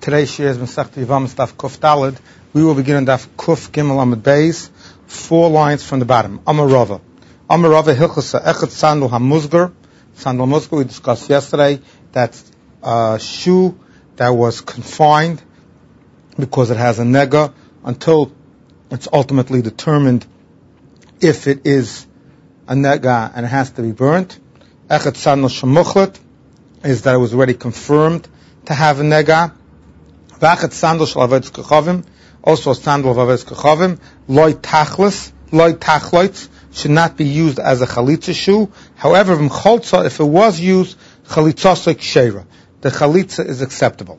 Today's share is Masechta Yevamos Daf Kuf Daled. We will begin on Daf Kuf Gimel Amud Beis, 4 lines from the bottom. Amar Rava Hilchasa Echad Sandal HaMuzgar. Sandal HaMuzgar we discussed yesterday. That's a shoe that was confined because it has a nega until it's ultimately determined if it is a nega and it has to be burnt. Echad Sandal Shemuchlet is that it was already confirmed to have a nega. V'achat sandal shel Avos Kechavim, also a sandal of Avos Kechavim, loy tachloitz, should not be used as a chalitza shoe. However, if it was used, chalitzasa kshera, the chalitza is acceptable.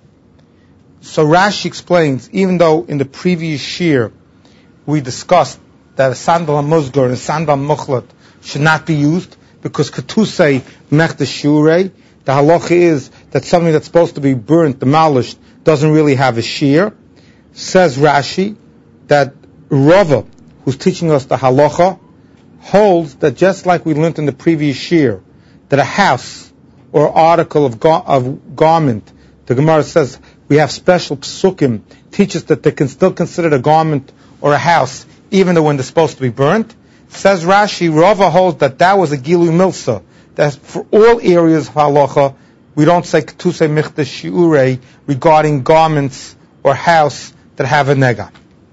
So Rashi explains, even though in the previous year we discussed that a sandal hamuzgar and a sandal muchlat should not be used because ketusei mechta shurei, the halacha is that something that's supposed to be burnt, demolished, doesn't really have a shear. Says Rashi that Rava, who's teaching us the halacha, holds that just like we learned in the previous year, that a house or article of garment, the Gemara says we have special psukim, teaches that they can still consider a garment or a house even though when they're supposed to be burnt. Says Rashi, Rava holds that was a gilu milsa, that for all areas of halacha, we don't say ketusei michta shiurei regarding garments or house that have a nega.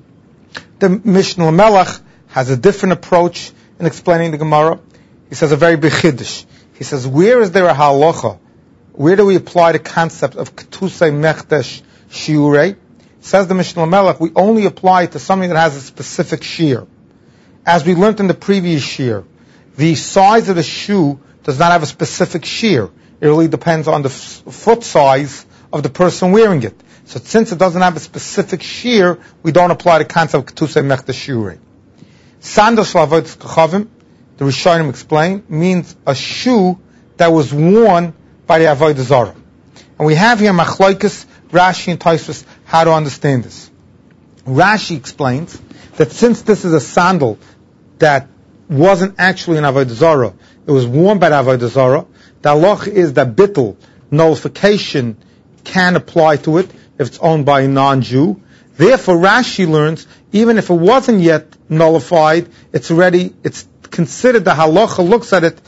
The Mishnah Melech has a different approach in explaining the Gemara. He says a very big chiddush. He says, where is there a halacha? Where do we apply the concept of ketusei michta shiurei? Says the Mishnah Melech, we only apply it to something that has a specific shear. As we learned in the previous year, the size of the shoe does not have a specific shear. It really depends on the foot size of the person wearing it. So since it doesn't have a specific shear, we don't apply the concept of ketusei mechta shiurei. Sandal shel Avos Kechavim, the Rishonim explain, means a shoe that was worn by the Avodah Zarah. And we have here Machlokes, Rashi and Tosfos, how to understand this. Rashi explains that since this is a sandal that wasn't actually an Avodah Zarah, it was worn by the Avodah Zarah, the halacha is that bittul, nullification, can apply to it if it's owned by a non-Jew. Therefore, Rashi learns, even if it wasn't yet nullified, it's considered, the halacha looks at it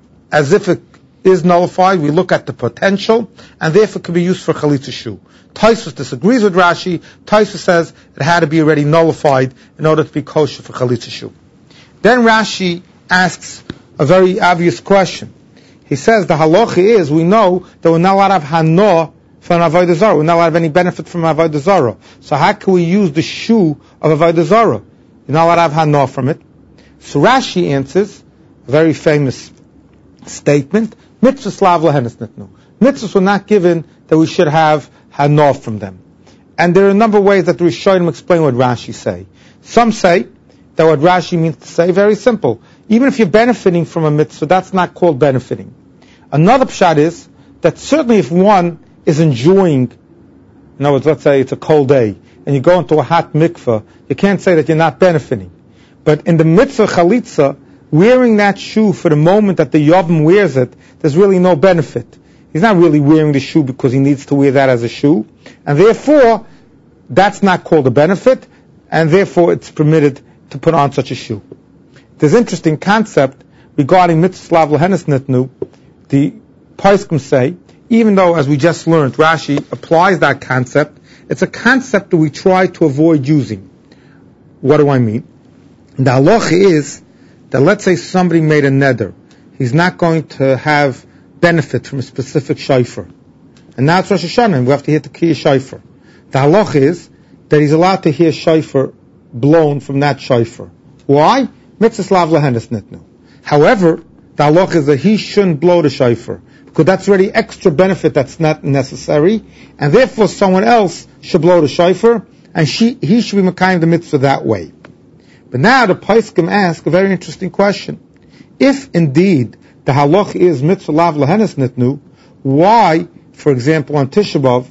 as if it is nullified. We look at the potential, and therefore it can be used for chalitza shoe. Tosfos disagrees with Rashi. Tosfos says it had to be already nullified in order to be kosher for chalitza shoe. Then Rashi asks a very obvious question. He says the halacha is, we know that we're not allowed to have hana from Avodah Zarah. We're not allowed to have any benefit from Avodah Zarah. So how can we use the shoe of Avodah Zarah? You're not allowed to have hana from it. So Rashi answers a very famous statement, mitzvahs lav lahenes nitnu. Mitzvahs were not given that we should have hana from them. And there are a number of ways that the Rishonim explain what Rashi say. Some say that what Rashi means to say, very simple. Even if you're benefiting from a mitzvah, that's not called benefiting. Another pshat is that certainly if one is enjoying, in other words, let's say it's a cold day, and you go into a hot mikveh, you can't say that you're not benefiting. But in the mitzvah chalitza, wearing that shoe for the moment that the yavim wears it, there's really no benefit. He's not really wearing the shoe because he needs to wear that as a shoe, and therefore, that's not called a benefit, and therefore it's permitted to put on such a shoe. There's an interesting concept regarding mitzvahs lav lahenes nitnu. The poskim say, even though, as we just learned, Rashi applies that concept, it's a concept that we try to avoid using. What do I mean? The halacha is that let's say somebody made a neder. He's not going to have benefit from a specific shofar. And now it's Rosh Hashanah, and we have to hear the kiyah shofar. The halacha is that he's allowed to hear shofar blown from that shofar. Why? Mitzvahs lav lahenes nitnu. However, the halacha is that he shouldn't blow the shofar, because that's already extra benefit that's not necessary, and therefore someone else should blow the shofar, and he should be mekayim the mitzvah that way. But now the poskim ask a very interesting question. If indeed the halacha is mitzvah lav lahenes nitnu, why, for example, on Tisha B'Av,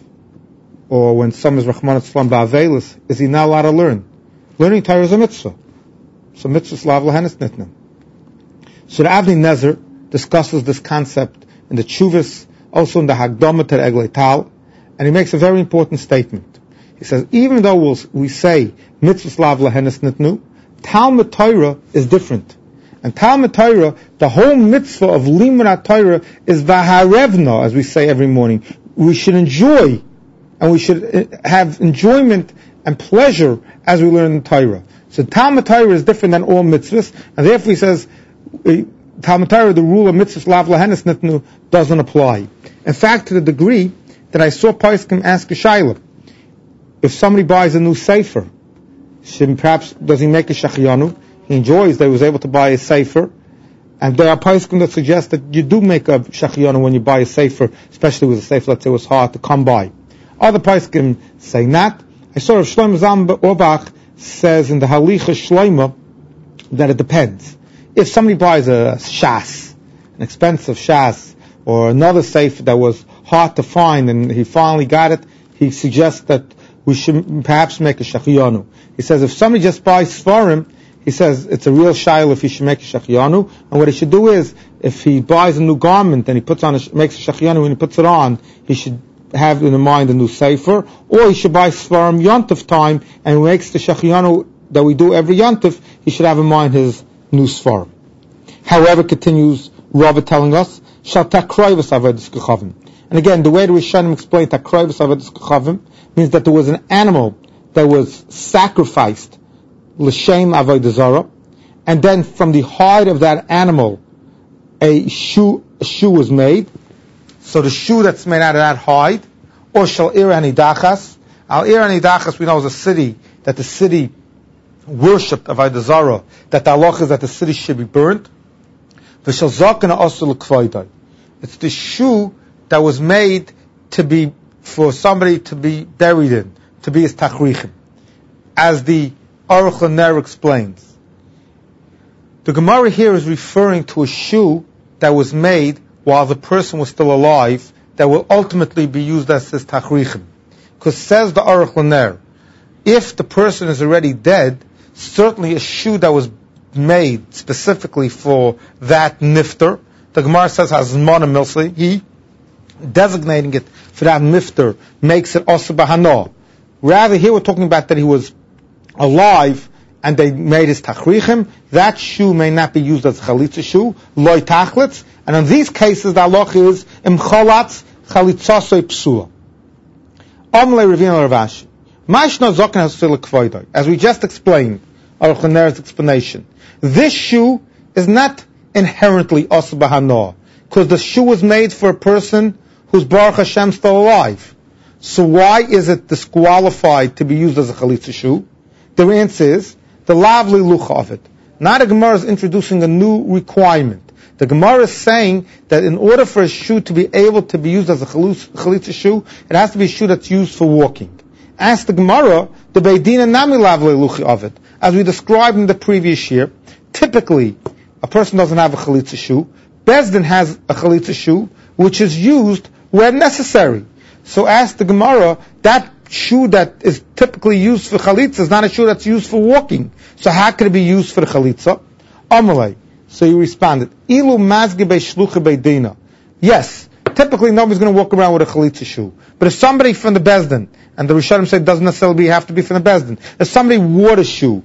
or when some is Rachman Etzlan ba'avelis, is he not allowed to learn? Learning Torah is a mitzvah. So mitzvahs lav lahenes nitnu. So the Avnei Nezer discusses this concept in the Tshuvas, also in the Hagdama to Eglei Tal, and he makes a very important statement. He says, even though we say mitzvahs lav lahenes nitnu, Talmud Torah is different. And Talmud Torah, the whole mitzvah of limud Torah is vaharevna, as we say every morning. We should enjoy, and we should have enjoyment and pleasure as we learn the Torah. So Talmud Torah is different than all mitzvahs, and therefore he says, Talmud Torah, the rule of mitzvahs lav lahenes nitnu, doesn't apply. In fact, to the degree that I saw Poskim ask a shayla, if somebody buys a new sefer, does he make a shachiyanu? He enjoys that he was able to buy a sefer, and there are poskim that suggest that you do make a shachiyanu when you buy a sefer, especially with a sefer, let's say, it was hard to come by. Other poskim say not. I saw Rav Shlomo Zalman Auerbach says in the Halicha Shlomo that it depends. If somebody buys a shas, an expensive shas, or another sefer that was hard to find and he finally got it, he suggests that we should perhaps make a shachiyanu. He says if somebody just buys Sfarim, he says it's a real shayla if he should make a shachiyanu, and what he should do is, if he buys a new garment and he makes a shachiyanu and he puts it on, he should have in mind a new sefer, or he should buy Sfarim Yontif time and he makes the shachiyanu that we do every Yontif, he should have in mind his new Sfarim. However, continues Rava telling us, Shal takroivus avodas kechavim. And again, the way the Rishonim explain takroivus avodas kechavim means that there was an animal that was sacrificed l'shem avodah zarah, and then from the hide of that animal, a shoe was made. So the shoe that's made out of that hide, or shal ir hanidachas. Al ir hanidachas, we know, is a city that the city worshipped avodah zarah. That the halach is that the city should be burnt. V'shal zakana asur l'kvaydai. It's the shoe that was made to be for somebody to be buried in, to be his tachrichim. As the Aruch LaNer explains, the Gemara here is referring to a shoe that was made while the person was still alive, that will ultimately be used as his tachrichim. Because says the Aruch LaNer, if the person is already dead, certainly a shoe that was made specifically for that nifter, the Gemara says hazmana milsi, he designating it for that nifter makes it also bahana. Rather, here we're talking about that he was alive and they made his tachrichim. That shoe may not be used as a chalitza shoe, loy tachlitz. And in these cases, the halach is im cholatz chalitzasoi psula. Amle Ravina Ravashi. Mashna zoken hasil kvoidai. As we just explained, Aruch LaNer's explanation, this shoe is not inherently also bahana, because the shoe was made for a person who's Baruch Hashem still alive. So why is it disqualified to be used as a chalitza shoe? The answer is the lavli lucha of it. Now the Gemara is introducing a new requirement. The Gemara is saying that in order for a shoe to be able to be used as a chalitza shoe, it has to be a shoe that's used for walking. Ask the Gemara, the Beidina nami lavli lucha of it. As we described in the previous year, typically a person doesn't have a chalitza shoe. Bezdin has a chalitza shoe, which is used where necessary. So ask the Gemara, that shoe that is typically used for chalitza is not a shoe that's used for walking. So how could it be used for the chalitza? Amalei. So you responded, Ilu mazge beishlucha beidina. Yes, typically nobody's going to walk around with a chalitza shoe. But if somebody from the Bezdin, and the Rishonim say it doesn't necessarily have to be from the Bezdin, if somebody wore the shoe,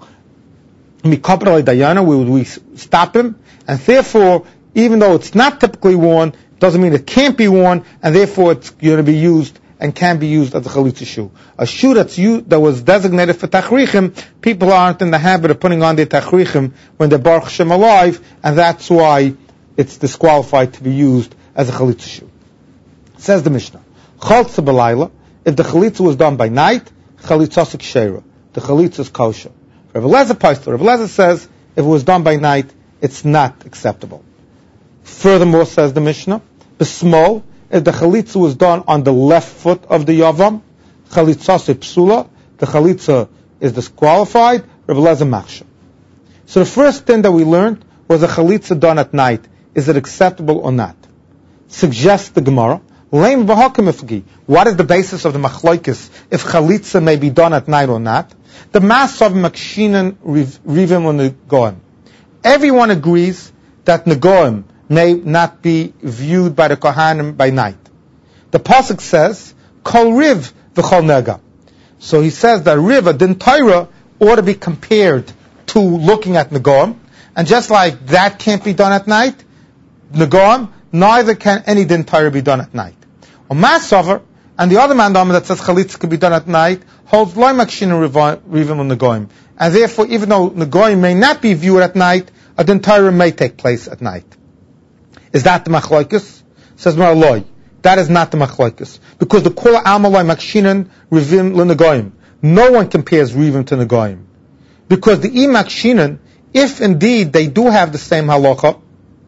we stop him, and therefore, even though it's not typically worn, doesn't mean it can't be worn, and therefore it's going to be used and can be used as a chalitza shoe. A shoe that was designated for tachrichim, people aren't in the habit of putting on their tachrichim when they're Baruch Hashem alive, and that's why it's disqualified to be used as a chalitza shoe. Says the Mishnah, Chaltza b'layla, if the chalitza was done by night, chalitzasik sheira, the chalitza is kosher. Rav Eliezer says, if it was done by night, it's not acceptable. Furthermore, says the Mishnah, B'smol, if the chalitza was done on the left foot of the yavam, chalitzase psula, the chalitza is disqualified, Rav Eliezer machsha. So the first thing that we learned was a chalitza done at night. Is it acceptable or not? Suggests the Gemara, Leim v'hakim ifgi. What is the basis of the machlokes if chalitza may be done at night or not? The mass of makshinan rivim u'negoim. Everyone agrees that negoim may not be viewed by the Kohanim by night. The pasuk says, kol riv v'chol nega. So he says that riv, a din Torah, ought to be compared to looking at Negoim. And just like that can't be done at night, Negoim, neither can any din Torah be done at night. Or Masover, and the other mandama that says Chalitza could be done at night, holds loy makshin rivim on Negoim. And therefore, even though Negoim may not be viewed at night, a din Torah may take place at night. Is that the Machloikus? Says Maraloi. That is not the Machloikus. Because the Kula Amaloi Makshinan Rivim L'Negoim. No one compares Rivim to Negoim. Because the Makshinan, if indeed they do have the same halacha,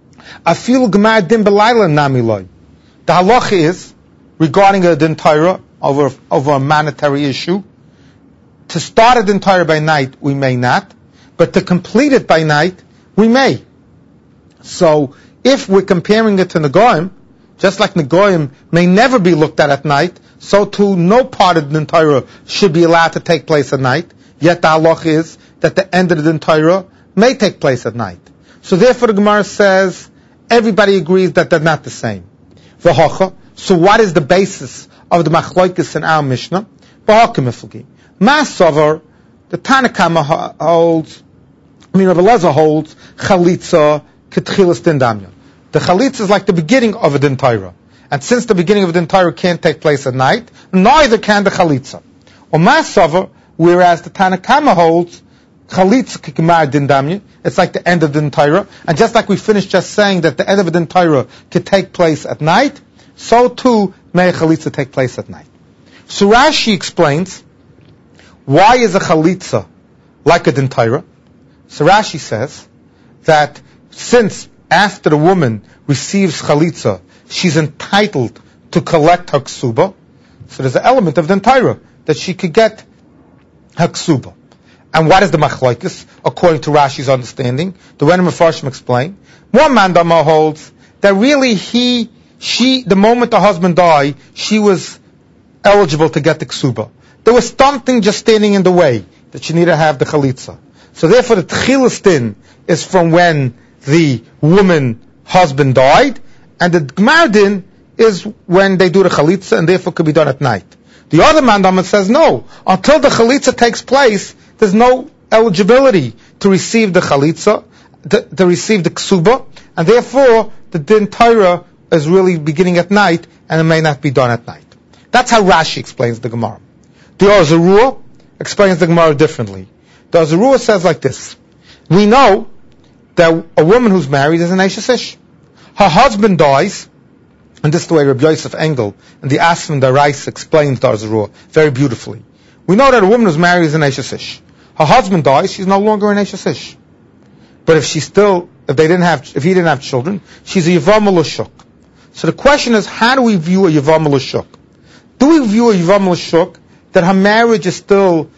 Afil Gemar Din Belayla Namiloi. The halacha is, regarding a din Torah over a monetary issue, to start a din Torah by night, we may not, but to complete it by night, we may. So, if we're comparing it to Negoim, just like Negoim may never be looked at night, so too no part of the din Torah should be allowed to take place at night, yet the halach is that the end of the din Torah may take place at night. So therefore the Gemara says, everybody agrees that they're not the same. V'hocha, so what is the basis of the Machloikis in our Mishnah? B'hoka Masover, the Tanakama holds, Rabbi Lezer holds, Chalitza, Ketchilas Din Damya. The Chalitza is like the beginning of a din Torah. And since the beginning of a din Torah can't take place at night, neither can the Chalitza. Or Masover, whereas the Tanakama holds, Chalitza Kikimar Din Damya, it's like the end of the din Torah. And just like we finished just saying that the end of a din Torah could take place at night, so too may a Chalitza take place at night. So Rashi explains, why is a Chalitza like a din Torah? So Rashi says that since after the woman receives Chalitza, she's entitled to collect her ksuba, so there's an element of din Torah that she could get her ksuba. And what is the machlokes according to Rashi's understanding? The Ren Mefarshim explain. One mandama holds that really the moment the husband died, she was eligible to get the ksuba. There was something just standing in the way that she needed to have the chalitza. So therefore the tchilas din is from when the woman husband died, and the gmar din is when they do the chalitza, and therefore could be done at night. The other mandama says no. Until the chalitza takes place, there's no eligibility to receive the chalitza, to receive the ksuba, and therefore the din Torah is really beginning at night, and it may not be done at night. That's how Rashi explains the Gemara. The Azarua explains the Gemara differently. The Azarua says like this: we know that a woman who's married is an Eishes Ish. Her husband dies, and this is the way Rabbi Yosef Engel and the Asman Darais explains the Azarua very beautifully. We know that a woman who's married is an Eishes Ish. Her husband dies, she's no longer an Eishes Ish. But if he didn't have children, she's a Yavam L'Shuk. So the question is, how do we view a Yavam L'Shuk? Do we view a Yavam L'Shuk that her marriage is still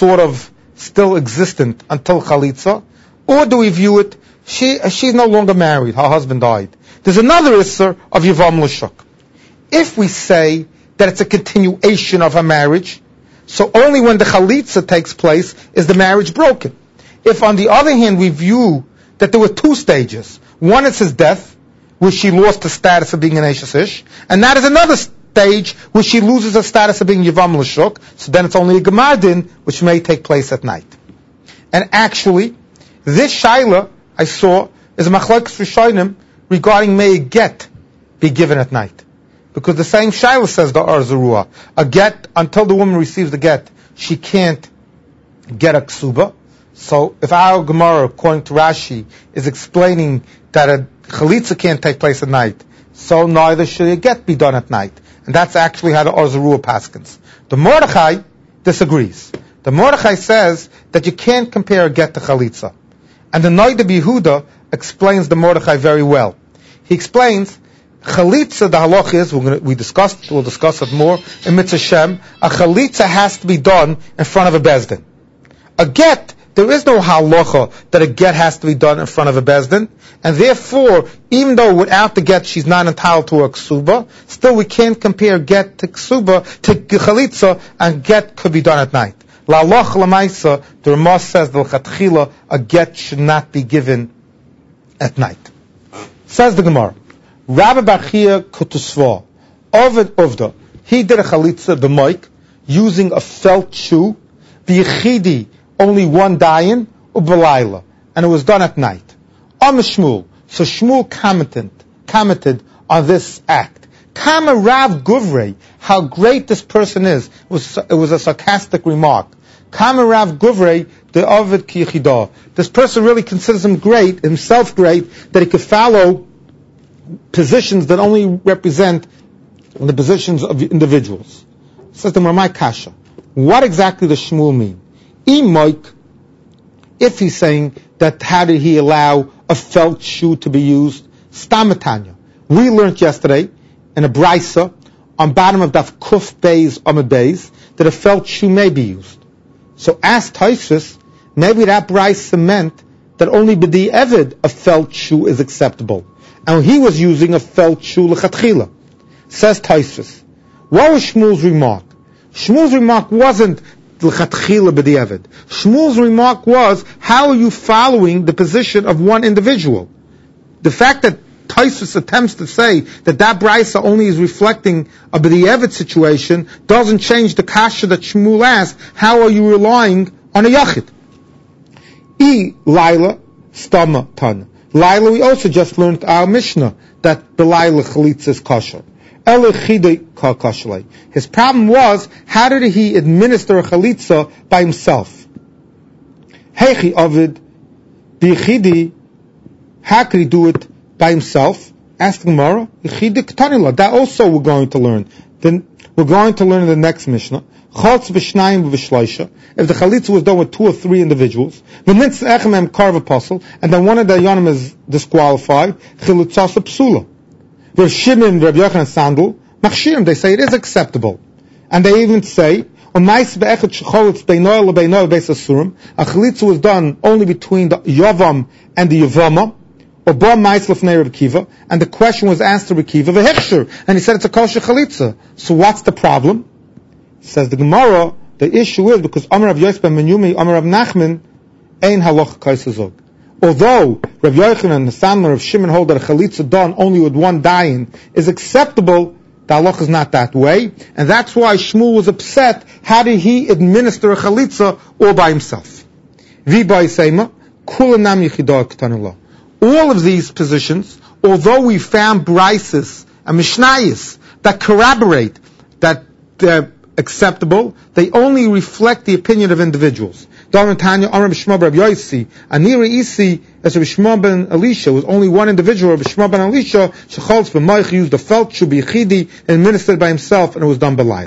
existent until Chalitza? Or do we view it, she's no longer married, her husband died? There's another Isser of Yavam L'Shuk. If we say that it's a continuation of her marriage, so only when the Chalitza takes place is the marriage broken. If on the other hand we view that there were two stages, one is his death, where she lost the status of being an Eishes Ish, and that is another stage where she loses the status of being Yavam L'Shuk, so then it's only a Gemar din, which may take place at night. And actually, this Shaila I saw is a Machlokes Rishonim regarding may a get be given at night. Because the same Shaila says the Arzarua, a get, until the woman receives the get, she can't get a ksuba. So if our Gemara, according to Rashi, is explaining that a chalitza can't take place at night, so neither should a get be done at night. And that's actually how the Arzarua paskins. The Mordechai disagrees. The Mordechai says that you can't compare a get to chalitza. And the Noida Yehuda explains the Mordechai very well. He explains, chalitza, the halach is, we'll discuss it more in Mitzvah Shem, a chalitza has to be done in front of a bezdin. A get, there is no halacha that a get has to be done in front of a bezdin, and therefore, even though without the get she's not entitled to a ksuba, still we can't compare get to ksuba to chalitza, and get could be done at night. La halacha l'maisa, the Ramah says the l'chatchila, a get should not be given at night. Says the Gemara, Rabbi Bachia Kutusva, Ovid Uvda, He did a chalitza b'moik using a felt shoe. V'yichidi, only one dayan, u'b'layla, and it was done at night. Shmuel. So Shmuel commented on this act. Kama Rav Guvrei, how great this person is. It was a sarcastic remark. Kama Rav Guvrei, the Ovid Ki Yechidah. This person really considers himself great, that he could follow positions that only represent the positions of individuals. Says the Marmai Kasha. What exactly does Shmuel mean? If he's saying that how did he allow a felt shoe to be used? Stamatanya. We learned yesterday in a brisa on bottom of Daf Kuf Beis Amud Beis that a felt shoe may be used. So ask Tosfos, maybe that brisa meant that only b'di evid a felt shoe is acceptable, and he was using a felt shoe lechatchila. Says Tosfos, what was Shmuel's remark? Shmuel's remark wasn't l'chatchila b'di'evid. Shmuel's remark was, how are you following the position of one individual? The fact that Tosfos attempts to say that brisa only is reflecting a b'di'evid situation doesn't change the kasha that Shmuel asked, how are you relying on a yachid? Laila stama tan. Laila, we also just learned our Mishnah that the Laila chalitza is kosher. His problem was, how did he administer a chalitza by himself? Heichi Ovid bichidi, how could he do it by himself? Ask the Gemara. That also we're going to learn. Then we're going to learn in the next Mishnah. If the chalitza was done with 2 or 3 individuals, and then one of the yonim is disqualified, Rav Shimon, Rav Yochanan Sandal, Machshirim, they say it is acceptable. And they even say, a chalitza was done only between the Yavam and the Yavama, and the question was asked to Reb Kiva, and he said it's a kosher chalitza. So what's the problem? Says the Gemara, the issue is because Amar Rav Yosef ben Menyumi, Amar Rav Nachman, ein halacha kaisazog. Although Rav Yochanan and the Sandler of Shimon hold that a chalitza done only with one dayan is acceptable, the halacha is not that way, and that's why Shmuel was upset. How did he administer a chalitza all by himself? All of these positions, although we found brises and mishnayos that corroborate that they're acceptable, they only reflect the opinion of individuals. Tanya, Amar B'Shma Rabbi Yosi, Anira Isi, as Rabbi Shmuel ben Elisha, was only one individual. Rabbi Shmuel ben Elisha, Shecholz b'Moich, used a felt shoe b'Yechidi, and administered by himself, and it was done by Laila.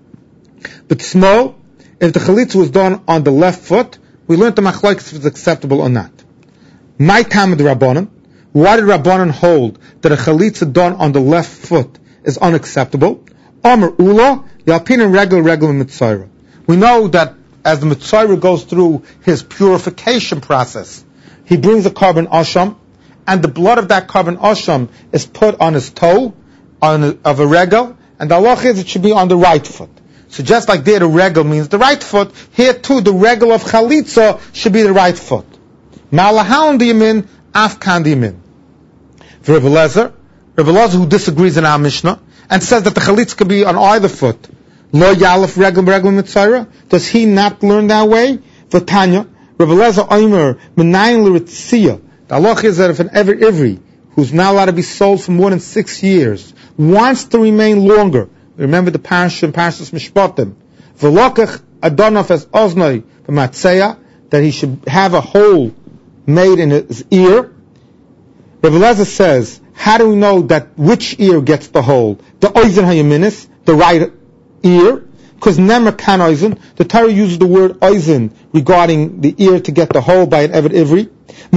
But small, if the chalitza was done on the left foot, we learned the machlokes if it's acceptable or not. My time of the Rabbanan, why did Rabbanan hold that a chalitza done on the left foot is unacceptable? Amar Ula, Yalpin regel mitzayra. We know that as the Mitzayra goes through his purification process, he brings a carbon asham, and the blood of that carbon asham is put on his toe of a regel, and the halach is it should be on the right foot. So just like there the regel means the right foot, here too the regel of chalitza should be the right foot. Ma'alahan the yamin, afkan the yamin. For Rebbe Elazar who disagrees in our Mishnah, and says that the chalitza could be on either foot, Lo Yalef regel mitzayra. Does he not learn that way? V'tanya, Rebbe Elazar Omer Menayin l'ritziyah. The halach is that if an Ivri who's not allowed to be sold for more than 6 years wants to remain longer, remember the parasha and parashas Mishpatim, v'lokach adonav as oznoi b'matzeya, that he should have a hole made in his ear. Rebbe Elazar says, how do we know that which ear gets the hole? The oizen hayaminis, the right ear, because nemer kan oizen, the Torah uses the word oizen regarding the ear to get the hole by an Eved Ivri.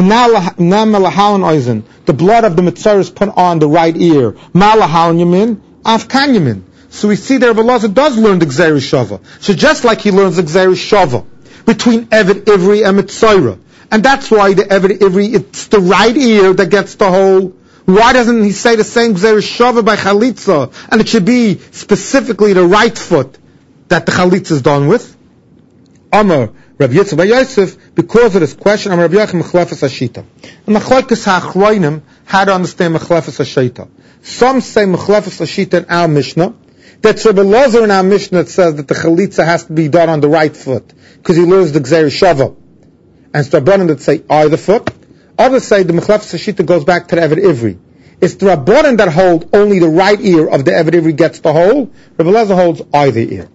Malahalan oizen, the blood of the mitzvah is put on the right ear. Malahalan yamin, afkan yamin. So we see that Rebbe Elazar does learn the Gzeir Shava. So just like he learns the Gzeir Shava between Eved Ivri and mitzvah, and that's why the Eved Ivri, it's the right ear that gets the hole. Why doesn't he say the same Gzeir Shava by Chalitza? And it should be specifically the right foot that the Chalitza is done with. Amar, Rabbi Yitzchak Bar Yosef, because of this question, Amar Rabbi Yochanan Mechlefes Hashita. And Machlokes HaAchronim, how to understand Mechlefes Hashita. Some say Mechlefes Hashita in our Mishnah, That's Rebbe Lazar in our Mishnah that says that the chalitza has to be done on the right foot because he learns the Gzeir Shava. And it's the Rabbanan that say either foot. Others say the Mechlefes Hashita goes back to the Eved Ivri. It's the Rabbanan that hold only the right ear of the Eved Ivri gets the whole. Rebbe Lazar holds either ear.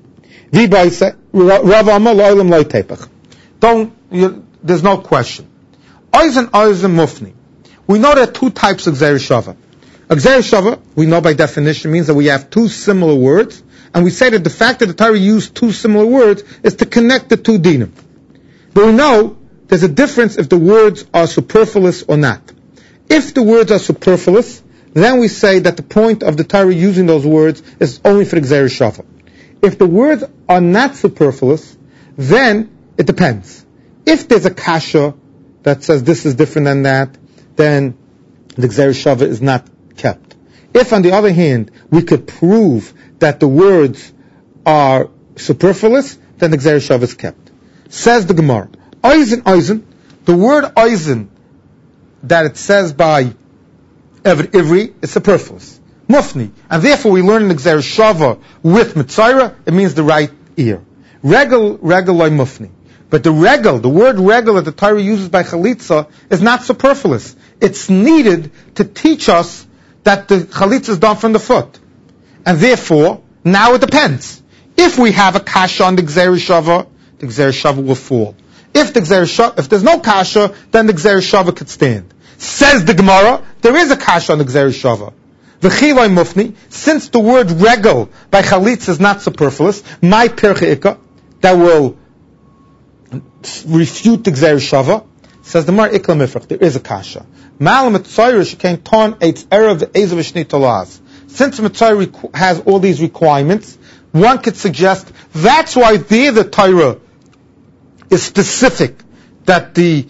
There's no question. Oizen mufni. We know there are two types of Gzeir Shava. A Gzeir Shava, we know by definition, means that we have two similar words, and we say that the fact that the Torah used two similar words is to connect the two dinim. But we know there's a difference if the words are superfluous or not. If the words are superfluous, then we say that the point of the Torah using those words is only for the Gzeir Shava. If the words are not superfluous, then it depends. If there's a kasha that says this is different than that, then the Gzeir Shava is not kept. If, on the other hand, we could prove that the words are superfluous, then the Gzeir Shava is kept. Says the Gemara, Oizen, the word Oizen that it says by Eved Ivri is superfluous. Mufni. And therefore we learn in the Gzeir Shava with Mitzayra, it means the right ear. Regel loy mufni. But the word regel that the Torah uses by chalitza is not superfluous. It's needed to teach us that the chalitza is done from the foot. And therefore, now it depends. If we have a kasha on the Gzeir Shava, the Gzeir Shava will fall. If there's no kasha, then the Gzeir Shava could stand. Says the Gemara, there is a kasha on the Gzeir Shava. V'chiloi mufni, since the word regel by chalitza is not superfluous, my percheika, that will refute the Gzeir Shava, says the Mar Ikla Mifrach, there is a kasha. Ma'al Mitzayra shekain ton eitz erev ezav shnei tolaz. Since Mitzayra has all these requirements, one could suggest that's why there the Torah is specific that the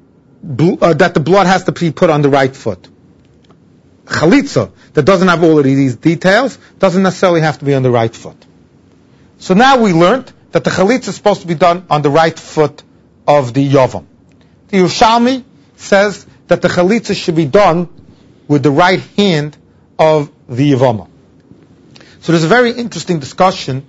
blood has to be put on the right foot. Chalitza that doesn't have all of these details doesn't necessarily have to be on the right foot. So now we learned that the chalitza is supposed to be done on the right foot of the Yavam. The Yerushalmi says that the chalitza should be done with the right hand of the Yavama. So there's a very interesting discussion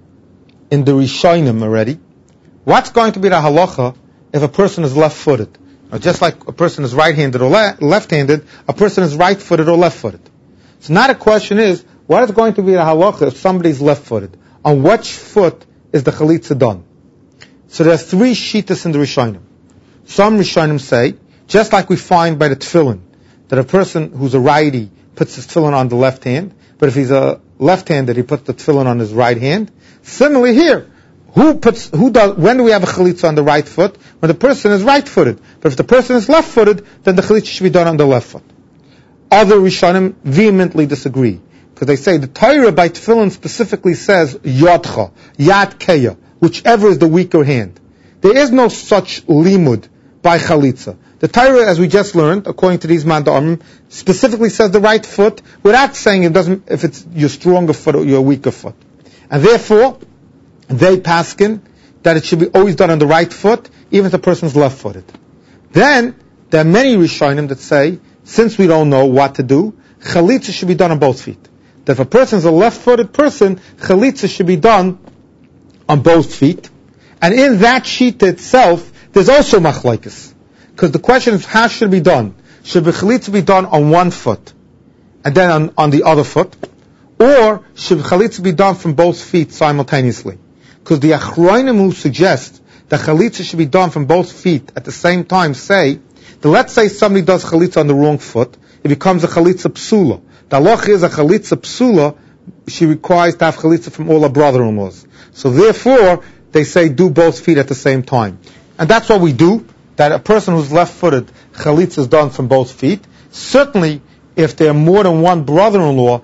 in the Rishonim already. What's going to be the halacha if a person is left-footed? Or just like a person is right-handed or left-handed, a person is right-footed or left-footed. So now the question is, what is going to be the halacha if somebody's left-footed? On which foot is the chalitza done? So there are three shittas in the Rishonim. Some Rishonim say, just like we find by the tefillin, that a person who's a righty puts his tefillin on the left hand, but if he's a left-handed, he puts the tefillin on his right hand. Similarly here, when do we have a chalitza on the right foot? When the person is right-footed. But if the person is left-footed, then the chalitza should be done on the left foot. Other Rishonim vehemently disagree, because they say the Torah by tefillin specifically says yadcha, yad keya, whichever is the weaker hand. There is no such limud by chalitza. The Torah, as we just learned, according to these mandamim, specifically says the right foot, without saying it doesn't, if it's your stronger foot or your weaker foot. And therefore, they paskin that it should be always done on the right foot, even if the person's left-footed. Then, there are many Rishonim that say, since we don't know what to do, chalitza should be done on both feet. That if a person is a left-footed person, chalitza should be done on both feet. And in that sheet itself, there's also machlokes. Because the question is, how should it be done? Should the chalitza be done on one foot, and then on the other foot? Or should chalitza be done from both feet simultaneously? Because the achronim who suggest that chalitza should be done from both feet at the same time say that let's say somebody does chalitza on the wrong foot, it becomes a chalitza psula. The halach is a chalitza psula, she requires to have chalitza from all her brother-in-laws. So therefore, they say do both feet at the same time. And that's what we do, that a person who's left-footed, chalitza is done from both feet. Certainly, if there are more than one brother-in-law,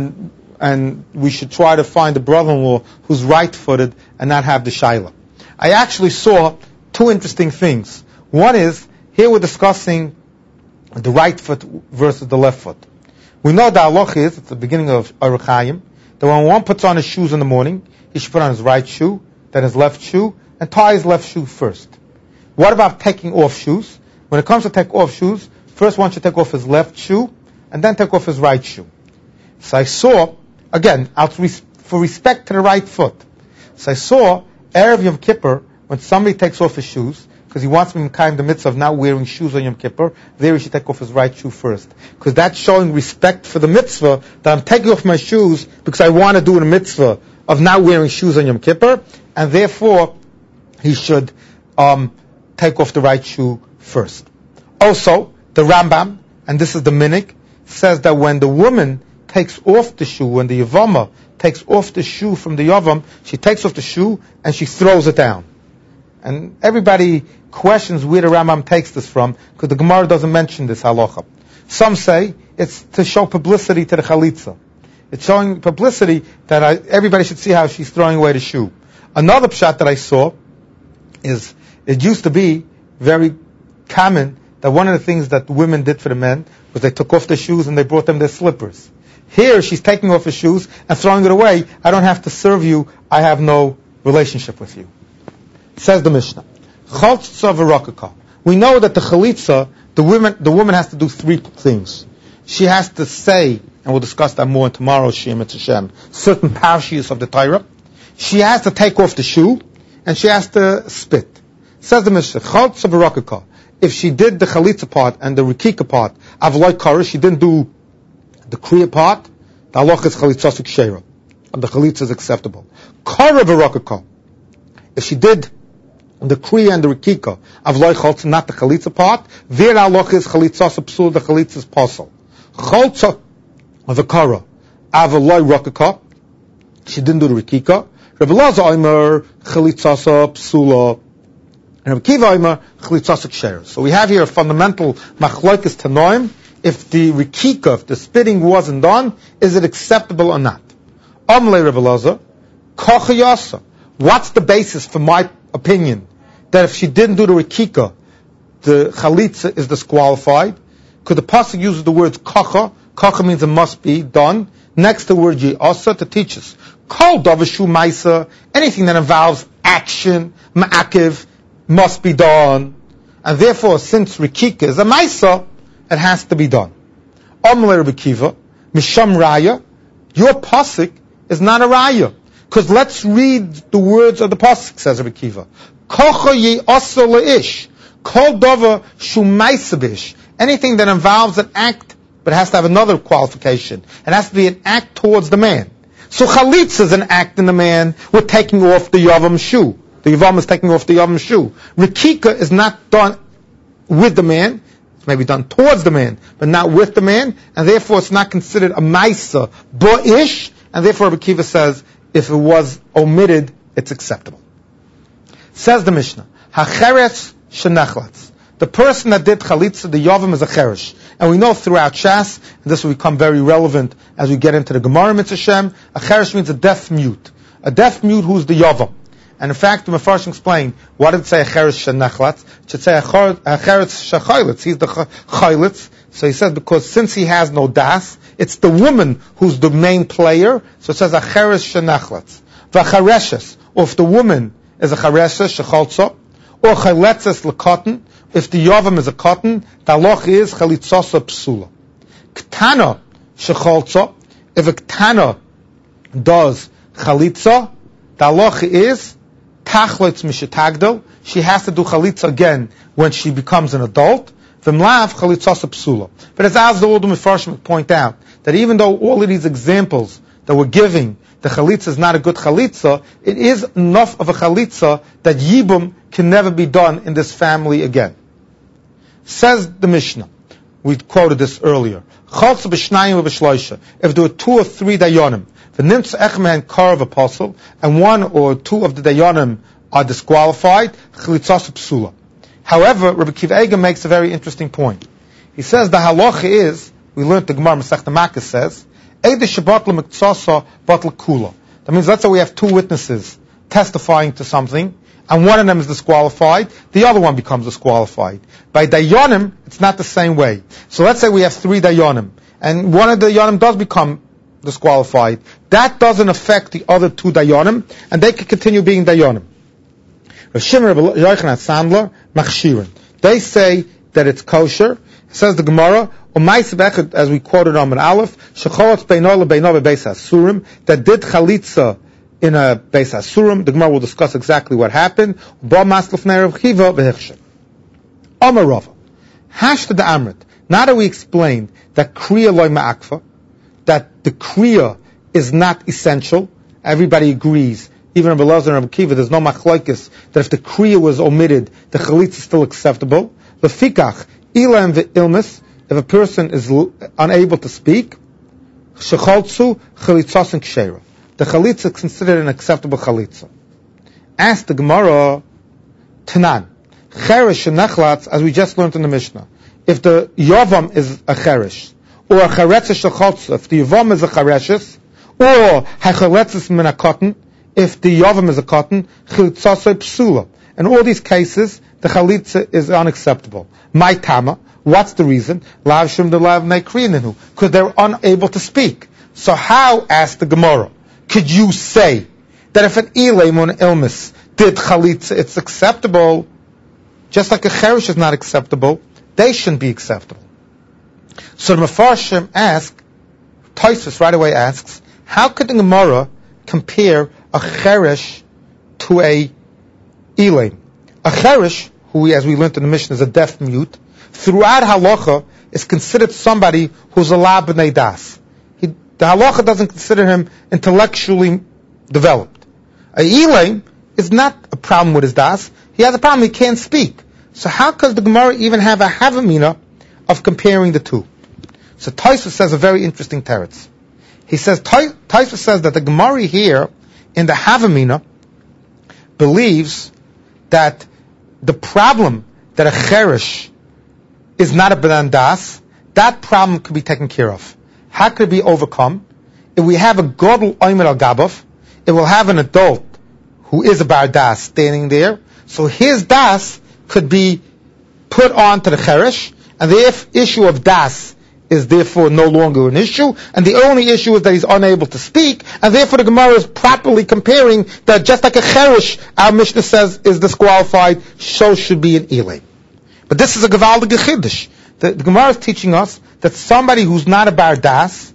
and we should try to find a brother-in-law who's right-footed and not have the shaila. I actually saw two interesting things. One is, here we're discussing the right foot versus the left foot. We know the halach is, at the beginning of Orach Chaim, that when one puts on his shoes in the morning, he should put on his right shoe, then his left shoe, and tie his left shoe first. What about taking off shoes? When it comes to take off shoes, first one should take off his left shoe, and then take off his right shoe. So I saw, again, for respect to the right foot. So I saw Erev Yom Kippur, when somebody takes off his shoes, because he wants me to kind the mitzvah of not wearing shoes on Yom Kippur, there he should take off his right shoe first. Because that's showing respect for the mitzvah, that I'm taking off my shoes because I want to do the mitzvah of not wearing shoes on Yom Kippur, and therefore he should take off the right shoe first. Also, the Rambam, and this is the Minik, says that when the woman takes off the shoe, when the Yavama takes off the shoe from the Yavam, she takes off the shoe and she throws it down. And everybody questions where the Rambam takes this from, because the Gemara doesn't mention this halacha. Some say it's to show publicity to the chalitza. It's showing publicity that everybody should see how she's throwing away the shoe. Another pshat that I saw is, it used to be very common that one of the things that women did for the men was they took off their shoes and they brought them their slippers. Here she's taking off her shoes and throwing it away. I don't have to serve you. I have no relationship with you. Says the Mishnah. Chaltza v'rakaka. We know that the chalitza, the woman has to do three things. She has to say, and we'll discuss that more in tomorrow's Shem et Hashem, certain parshias of the Torah. She has to take off the shoe, and she has to spit. Says the Mishnah, Chaltza v'rakaka. If she did the chalitza part and the rikika part, avloi kara, she didn't do the kriya part, the halacha is chalitza kshera, and the chalitza is acceptable. Kara v'rakaka. If she did the kriya and the rikika, avloi chaltza, not the chalitza part, vir halacha is chalitza psul, the chalitza is posel. Chaltza of a kara, avloi rakaka, she didn't do the rikika. Rabbi Lazar Omer chalitza psula. And Rabbi Kiva Omer chalitza kshera. So we have here a fundamental machlokes tanoim. If the rikika, if the spitting wasn't done, is it acceptable or not? Amle Rabbi Lazar, kocha yasa. What's the basis for my opinion that if she didn't do the rikika, the chalitza is disqualified? Because the pasuk uses the words kocha. Kocha means it must be done. Next the word yi'asa to teach us. Kol davashu maisa, anything that involves action, ma'akiv, must be done. And therefore, since rikika is a maisa, it has to be done. Amle Rabbi Kiva, misham raya, your pasuk is not a raya. Because let's read the words of the pasuk, says Rabbi Kiva. Kocha yi'asa le'ish, kol dava shumaisa bish. Anything that involves an act, but it has to have another qualification. It has to be an act towards the man. So chalitza is an act in the man with taking off the yavam shoe. The yavam is taking off the yavam shoe. Rikika is not done with the man. It's maybe done towards the man, but not with the man, and therefore it's not considered a maisa bo'ish, and therefore Rabbi Kiva says if it was omitted, it's acceptable. Says the Mishnah, hacheres shenechlatz. The person that did chalitza, the yavam, is a cheresh. And we know throughout Shas, and this will become very relevant as we get into the Gemara Mitzvah Shem, a cheresh means a deaf mute. A deaf mute who's the yavam. And in fact, the Mefarshim explain, why did it say a cheresh shenechlatz? It should say a cheresh shechaylitz. He's the chaylitz. So he says, because since he has no das, it's the woman who's the main player. So it says a cheresh shenechlatz. V'chareshes, or if the woman is a chareshes, shechaltza, or chayletzes l'kotten, if the yavam is a cotton, the halach is chalitzasa psula. Ktana shechaltza, if a ktana does chalitza, the halach is tachlitz mishetagdel. She has to do chalitza again when she becomes an adult. V'mlav chalitzasa psula. But as the older Mefarshim point out, that even though all of these examples that we're giving, the chalitza is not a good chalitza, it is enough of a chalitza that yibum can never be done in this family again. Says the Mishnah, we quoted this earlier. Chaltza b'shnayim v'b'shloisha. If there were 2 or 3 dayanim, v'nimtz echmehen karav apostle, and 1 or 2 of the dayanim are disqualified, chalitzas psula. However, Rabbi Kiva Eiger makes a very interesting point. He says the halacha is, we learned the Gemara Masechta Makkah says, Eide shebat l'mektsasa bat l'kula. That means let's say we have 2 witnesses testifying to something, and one of them is disqualified, the other one becomes disqualified. By dayanim, it's not the same way. So let's say we have 3 dayanim, and one of the dayanim does become disqualified. That doesn't affect the other 2 dayanim, and they can continue being dayanim. Rav Shimon Rabbi Yochanan Sandler, machshirin. They say that it's kosher. Says the Gemara, as we quoted on Aleph, that did chalitza in a Beis Asurim. The Gemara will discuss exactly what happened. Now that we explained that kriya loy ma'akfa, that the kriya is not essential, everybody agrees, even Rabbi Elazar and Rabbi Kiva, there's no machlokes that if the kriya was omitted, the chalitza is still acceptable. Lefikach, ilam ve'ilmis, if a person is unable to speak, shecholtzu chalitzasin kshera. The chalitza is considered an acceptable chalitza. Ask the Gemara, Tanan, cheresh shenechlatz, as we just learned in the Mishnah. If the yavam is a cheresh, or a cheretzes shecholtzu, if the yavam is a chereshes, or hacheretzes min a cotton, if the yavam is a cotton, chalitzasei psula. In all these cases, the chalitza is unacceptable. My tama, what's the reason? Lav shum de lav neikrinenu, because they're unable to speak. So how, asked the Gemara, could you say that if an ilam or an ilmis did chalitza, it's acceptable, just like a cheresh is not acceptable, they shouldn't be acceptable. So the Mefarshim ask, Tosfos right away asks, how could the Gemara compare a cheresh to a ilam? A cheresh, who, as we learned in the Mishnah, is a deaf mute, throughout halacha is considered somebody who's a la b'nei das. The halacha doesn't consider him intellectually developed. A ilam is not a problem with his das. He has a problem, he can't speak. So how could the Gemara even have a havamina of comparing the two? So Tosfos says a very interesting teretz. He says, Tosfos says that the Gemara here, in the havamina, believes that the problem that a cheresh is not a b'nan das, that problem could be taken care of. How could it be overcome? If we have a godel oimer al gabav, it will have an adult who is a bar das standing there, so his das could be put on to the cheresh, and the issue of das is therefore no longer an issue, and the only issue is that he's unable to speak, and therefore the Gemara is properly comparing that just like a cheresh, our Mishnah says, is disqualified, so should be an ilam. But this is a gewaldige chiddush. The Gemara is teaching us that somebody who's not a bar das,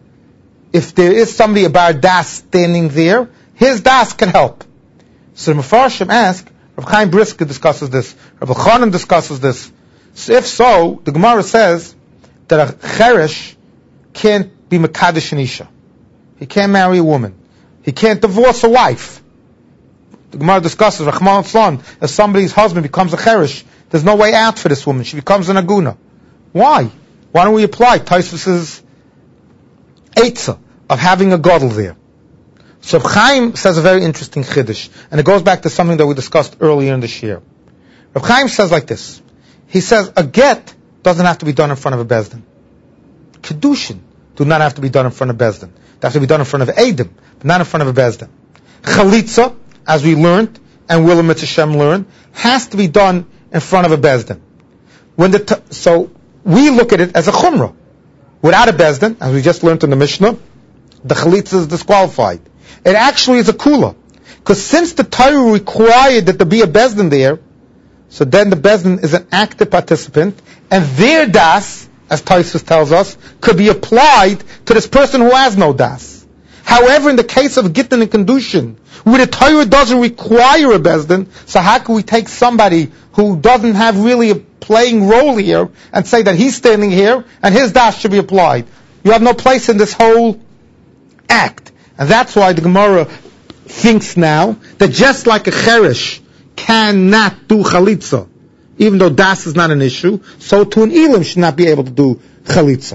if there is somebody a bar das standing there, his das can help. So the Mefarshim ask, Rav Chaim Brisker discusses this, Rav Chanan discusses this. So if so, the Gemara says that a cheresh can't be mekadesh an isha. He can't marry a woman. He can't divorce a wife. The Gemara discusses, Rahman al-Tzlan, if somebody's husband becomes a cheresh, there's no way out for this woman. She becomes an aguna. Why? Why don't we apply Tosfos' eitzah of having a godel there? So Chaim says a very interesting chiddush, and it goes back to something that we discussed earlier in this year. Rav Chaim says like this. He says a get doesn't have to be done in front of a bezdin. Kedushin do not have to be done in front of bezdin. They have to be done in front of Eidim, but not in front of a bezdin. Chalitza, as we learned, and Willem Mitzvah learned, has to be done in front of a bezdin. So we look at it as a chumrah. Without a bezdin, as we just learned in the Mishnah, the chalitza is disqualified. It actually is a kula. Because since the Torah required that there be a bezdin there, so then the bezdin is an active participant, and their das, as Tosfos tells us, could be applied to this person who has no das. However, in the case of Gittin and Kedushin, where the Torah doesn't require a bezdin, so how can we take somebody who doesn't have really a playing role here and say that he's standing here and his das should be applied? You have no place in this whole act. And that's why the Gemara thinks now that just like a cheresh cannot do chalitza, even though das is not an issue, so to an ilim should not be able to do chalitza.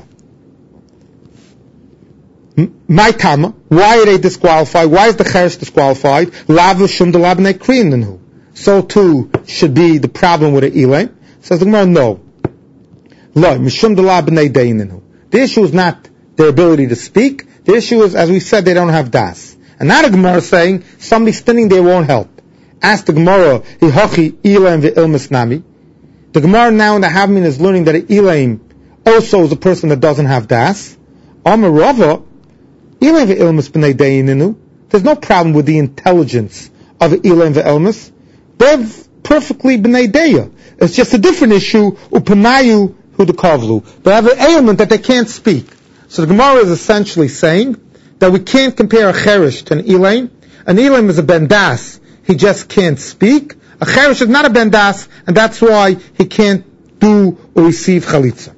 My tama, why are they disqualified? Why is the cheresh disqualified? Lav shum de labnei krinenu. So too should be the problem with the ilim. Says the Gemara, no. Lo, mishum de labnei deinenu. The issue is not their ability to speak. The issue is, as we said, they don't have das. And now the Gemara is saying, somebody standing there won't help. Ask the Gemara, Hihochi Ilam ve'ilmas nami. The Gemara now in the Havmin is learning that an Ilam also is a person that doesn't have das. Amar Rava, Ilam ve'ilmas b'nei deininu. There's no problem with the intelligence of Ilam ve'ilmas. They're perfectly b'nei deya. It's just a different issue, upanayu who the kavlu. They have an ailment that they can't speak. So the Gemara is essentially saying that we can't compare a cherish to an elaim. An elaim is a bendas. He just can't speak. A cherish is not a bendas, and that's why he can't do or receive chalitza.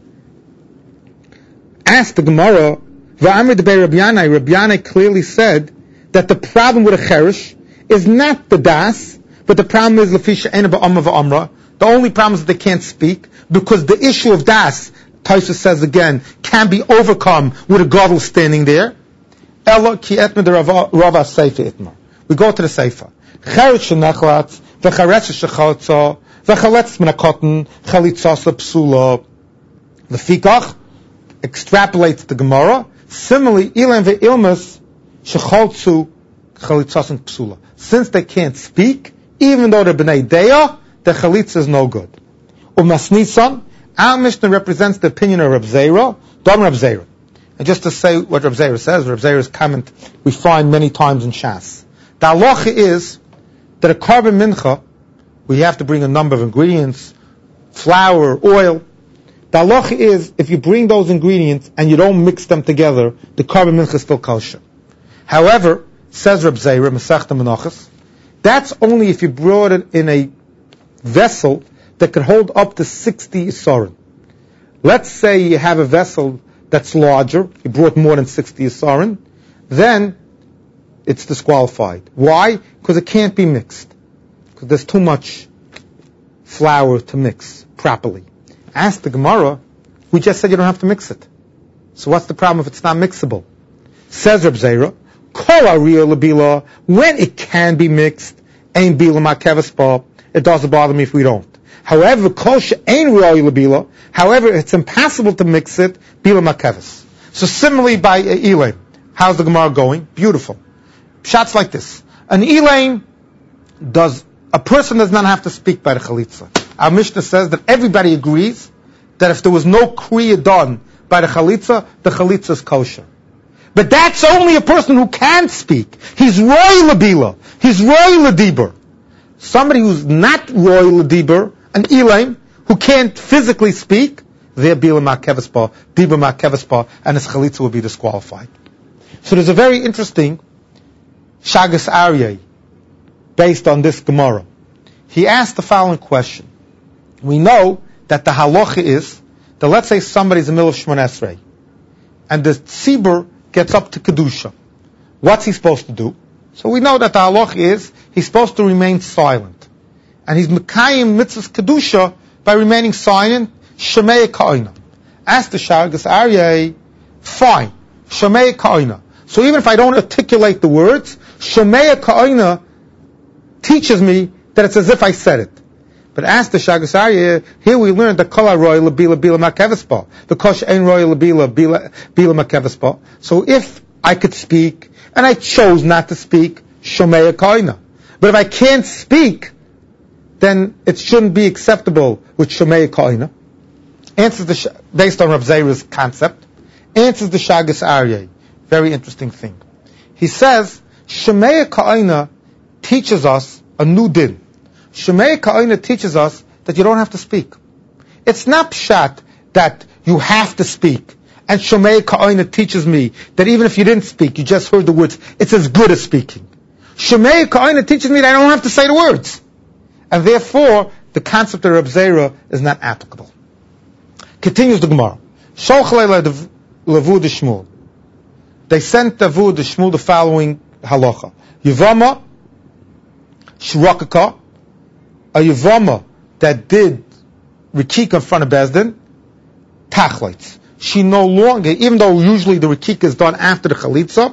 Ask the Gemara, V'amr debei Rabbi Yanai clearly said that the problem with a cherish is not the das, but the problem is lefisha ena ba'amra v'amra. The only problem is that they can't speak, because the issue of das, Taisha says again, can be overcome with a gadol standing there. Ella ki etma de rava seifa itmar. We go to the seifa. Cherish shenachlatz, v'charetz shechaltza, v'chaletz min hakotten, chalitzas psula. The fikach extrapolates the Gemara. Similarly, ilan ve'ilmas shechaltzu chalitzas and psula. Since they can't speak, even though they're b'nei deya, the chalitza is no good. Umasnisan, our Mishnah represents the opinion of Reb Zera, Dom Reb Zera. And just to say what Reb Zera says, Reb Zera's comment we find many times in Shas. The halacha is that a carbon mincha, we have to bring a number of ingredients, flour, oil. The halacha is, if you bring those ingredients and you don't mix them together, the carbon mincha is still kosher. However, says Reb Zera, Masechta Menachos, that's only if you brought it in a vessel that could hold up to 60 isarim. Let's say you have a vessel that's larger, you brought more than 60 isarim, then it's disqualified. Why? Because it can't be mixed. Because there's too much flour to mix properly. Ask the Gemara, we just said you don't have to mix it. So what's the problem if it's not mixable? Says Reb Zera, Kol Ariya Labila, when it can be mixed, Ein Bila Makevaspa, it doesn't bother me if we don't. However, Kol She'ein Ariya Labila, however, it's impossible to mix it, Bila Makevas. So similarly by Elaim, how's the Gemara going? Beautiful. Shots like this. An Elaim a person does not have to speak by the Chalitza. Our Mishnah says that everybody agrees that if there was no Kriya done by the Chalitza is kosher. But that's only a person who can speak. He's Roy Labila. He's Roy Ladibur. Somebody who's not Roy Ladibur, an Elaim, who can't physically speak, they're Bila Ma'kevaspa, Dibur Ma'kevaspa, and his Chalitza will be disqualified. So there's a very interesting Shagas Aryeh based on this Gemara. He asked the following question. We know that the halacha is that let's say somebody's in the middle of Shemon Esrei, and the tzibur gets up to Kedusha. What's he supposed to do? So we know that the halacha is he's supposed to remain silent. And he's Mekayim mitzvahs Kedusha by remaining silent, Shemei Ka'ina. Ask the Shagas Aryeh, fine, Shemei Ka'ina. So even if I don't articulate the words, Shemei Ka'ina teaches me that it's as if I said it. But ask the Shagas Aryeh, here we learned that Kol Roy Labila Bila Makevaspa. The Kosh Ein Roy Labila Bila Makevaspa. So if I could speak, and I chose not to speak, Shomei Koina. But if I can't speak, then it shouldn't be acceptable with Shomei Koina. Answers based on Rav Zera's concept, answers the Shagas Aryeh. Very interesting thing. He says, Shomei Koina teaches us a new din. Shemei Ka'ina teaches us that you don't have to speak. It's not pshat that you have to speak. And Shemei Ka'ina teaches me that even if you didn't speak, you just heard the words, it's as good as speaking. Shemei Ka'ina teaches me that I don't have to say the words. And therefore, the concept of Reb Zera is not applicable. Continues the Gemara. Sholchalei levu de Shmuel. They sent Levu de Shmuel the following halacha. Yivama, Shrakaka, a Yavama that did Rikika in front of Bezdin, Tachlites. She no longer, even though usually the Rikika is done after the Chalitza,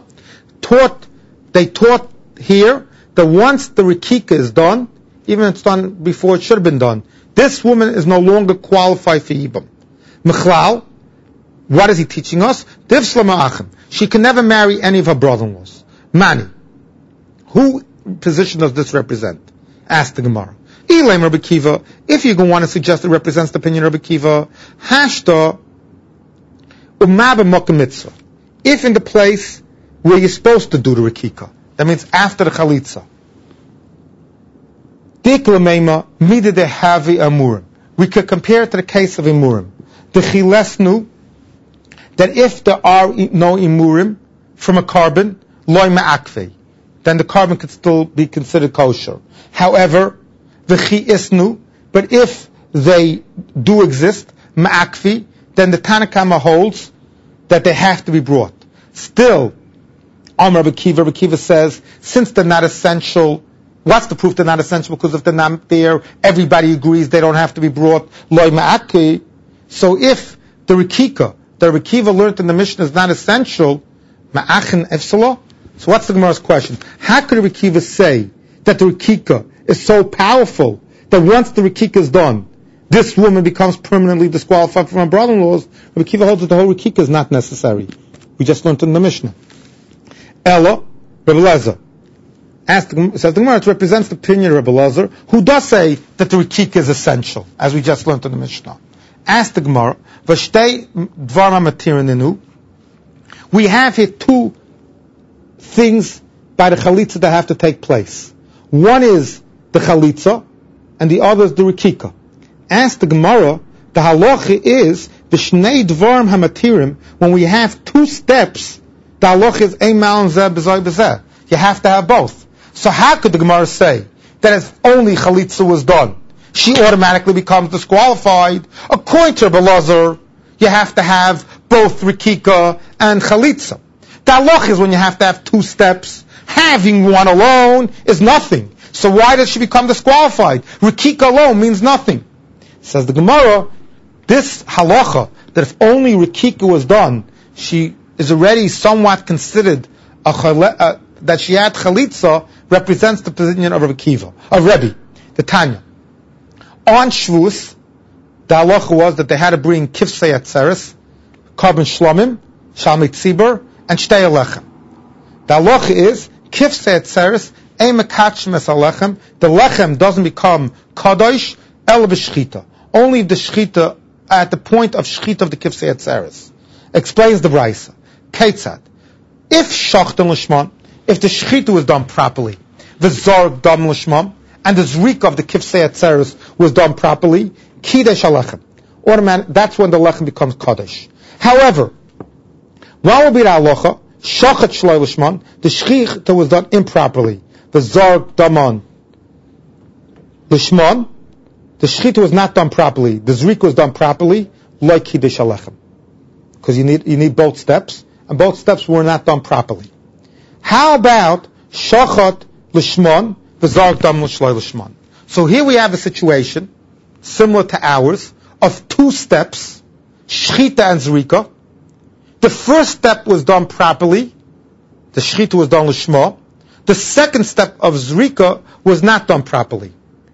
they taught here that once the Rikika is done, even if it's done before it should have been done, this woman is no longer qualified for Yibam. Mechlal, what is he teaching us? Div Shlama Achim. She can never marry any of her brother-in-laws. Mani. Who position does this represent? Ask the Gemara. Elaim Rabbi Kiva, if you want to suggest it represents the opinion of Rabbi Kiva, Hashta Umaba Mokum Mitzvah. If in the place where you're supposed to do the Rikika, that means after the Chalitza. Dik Lameima Mida de Havi Amurim. We could compare it to the case of Amurim. the chilesnu, that if there are no imurim from a carbon, loy ma'akvei, then the carbon could still be considered kosher. However, the chi'isnu, but if they do exist, ma'akvi, then the Tanna Kama holds that they have to be brought. Still, Rabbi Akiva says, since they're not essential, what's the proof they're not essential? Because if they're not there, everybody agrees they don't have to be brought. Loy ma'akvi. So if the Rikika, the Rabbi Akiva learned in the Mishnah is not essential, ma'achen efsala. So what's the Gemara's question? How could Rabbi Akiva say that the Rikika is so powerful that once the Rikika is done, this woman becomes permanently disqualified from her brother-in-laws? Rabbi Akiva holds that the whole Rikika is not necessary. We just learned in the Mishnah. Ella, Rabbi Lezer, says the Gemara, it represents the opinion of Rabbi Lezer, who does say that the Rikika is essential, as we just learned in the Mishnah. Ask the Gemara, Vashtei dvar matirininu. We have here two things by the chalitza that have to take place. One is the chalitza, and the other is the rikika. Ask the Gemara, the halacha is the shnei dvarim hamatirim. When we have two steps, the halacha is ein ma'al zeh b'zeh b'zeh. You have to have both. So how could the Gemara say that if only chalitza was done, she automatically becomes disqualified? According to Rabbi Elazar, you have to have both rikika and chalitza. The halacha is when you have to have two steps. Having one alone is nothing. So why does she become disqualified? Rikika alone means nothing. Says the Gemara, this halacha, that if only rikika was done, she is already somewhat considered that she had chalitza, represents the position of Rabbi Akiva, of Rebbe, the Tanya. On Shavuos, the halacha was that they had to bring kifsei atzeres, carbon shlomim, shalmei tzibur, and shtei alechem. The halacha is kifsei atzeres ein mekachim es alechem. The lechem doesn't become kadosh el b'shchita. Only the shchita at the point of shchita of the kifsei atzeres. Explains the Brisa. Ketzad. If shachtan l'shman, if the shchita was done properly, the zarg dam l'shman, and the zrika of the kifsei atzeres was done properly, kidesh alechem. Automatic. That's when the lechem becomes kadosh. However, what will be the halacha? Shachat shloi l'shman, the shchita was done improperly. The zarg daman l'shman, the shchita was not done properly. The zrika was done properly, like kidesh alechem. Because you need both steps, and both steps were not done properly. How about shachat l'shman, the zarg dam l'shloi l'shman? So here we have a situation similar to ours of two steps, shchita and zrika. The first step was done properly. The shchita was done l'shma. The second step of zrika was not done properly.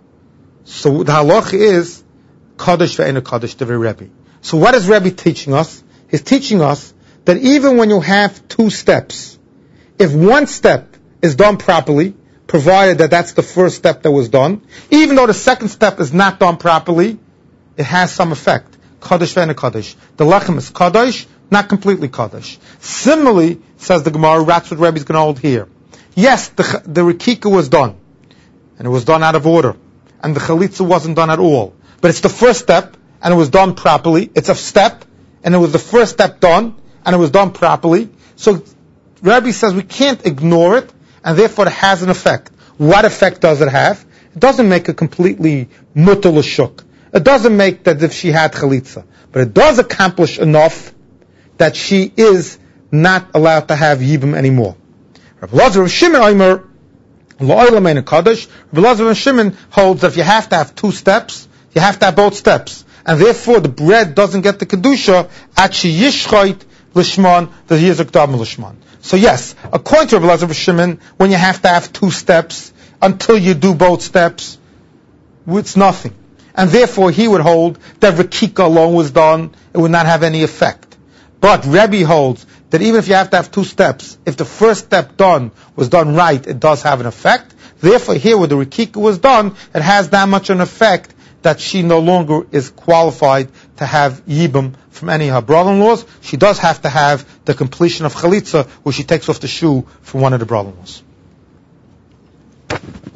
So the halach is kadosh ve'ena kadosh devei Rebbe. So what is Rebbe teaching us? He's teaching us that even when you have two steps, if one step is done properly, provided that that's the first step that was done, even though the second step is not done properly, it has some effect. Kadosh ve'ena kadosh. The lechem is kadosh, not completely kadosh. Similarly, says the Gemara, that's what Rebbe is going to hold here. Yes, the rikika was done, and it was done out of order, and the chalitza wasn't done at all. But it's the first step, and it was done properly. It's a step, and it was the first step done, and it was done properly. So Rebbe says we can't ignore it, and therefore it has an effect. What effect does it have? It doesn't make it completely mutal l'shuk. It doesn't make that if she had chalitza, but it does accomplish enough that she is not allowed to have yibum anymore. Rabbi Elazar of Shimon Omer, Lo'olam Kadosh. Rabbi Elazar of Shimon holds that if you have to have two steps, you have to have both steps, and therefore the bread doesn't get the kedusha at sheyishchait l'shman, the yizuk dam l'shman. So yes, according to Rabbi Elazar of Shimon, when you have to have two steps, until you do both steps, it's nothing. And therefore he would hold that rikika alone was done, it would not have any effect. But Rebbe holds that even if you have to have two steps, if the first step was done right, it does have an effect. Therefore here where the rikika was done, it has that much an effect that she no longer is qualified to have yibum from any of her brother-in-laws. She does have to have the completion of chalitza, where she takes off the shoe from one of the brother-in-laws.